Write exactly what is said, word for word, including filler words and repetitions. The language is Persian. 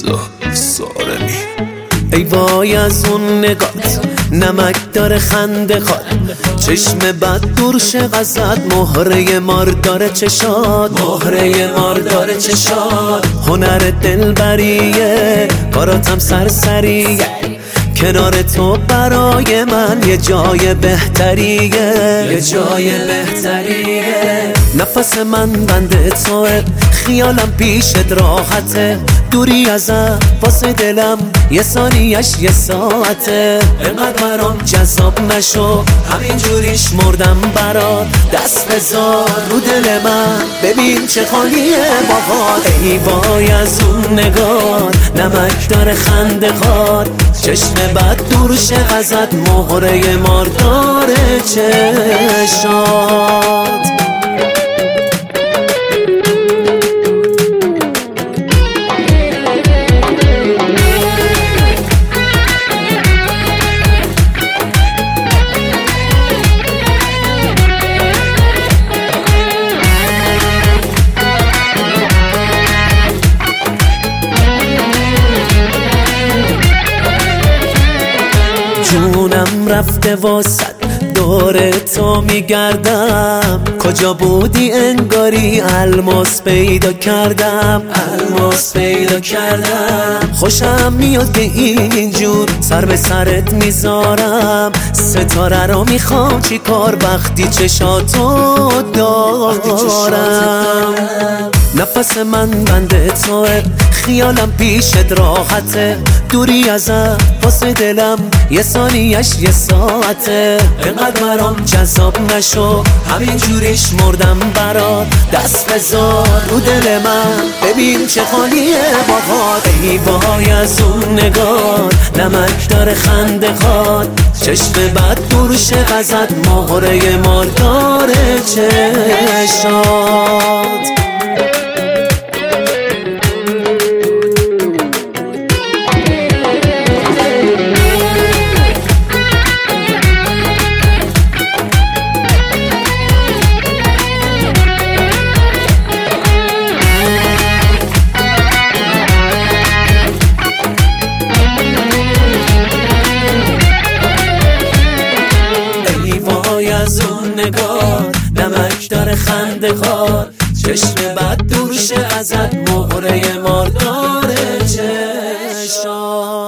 رضا سارمی. ای وای از اون نگات نمک داره خنده خواد، چشم بد دور شه ازت، مهره مار داره چشاد، مهره مار داره چشاد. هنر دلبریه کاراتم سرسریه، کنار تو برای من یه جای بهتریه، یه جای بهتریه. نفس من بنده توه، خیالم پیشت راحته، دوری ازم واسه دلم یه ثانیش یه ساعته. انقدر برام جذاب نشو، همین جوریش مردم برات، دست بذار رو دل من ببین چه خالیه باهات. ای وای از اون نگات نمک داره خنده خواد، چشم بد دور شه ازت، مهره مار داره چشات. جونم رفته واسد دور تو میگردم، کجا بودی انگاری الماس پیدا کردم، الماس پیدا کردم. خوشم میاد که اینجور سر به سرت میذارم، ستاره رو میخوام چی کار وقتی چشاتو دارم. نفس من بنده توه، خیالم پیشت راحته، دوری ازم واسه دلم یه ثانیش یه ساعته. انقدر برام جذاب نشو، همین جوریش مردم برات، دست بذار رو دل من ببین چه خالیه باهات. ای وای از اون نگات نمک داره خنده خواد، چشم بد دور شه ازت، مهره مار داره چشات. از اون نگاه نمک داره خنده خواد، چشم بد دور شه ازت، مهره مار داره چشات.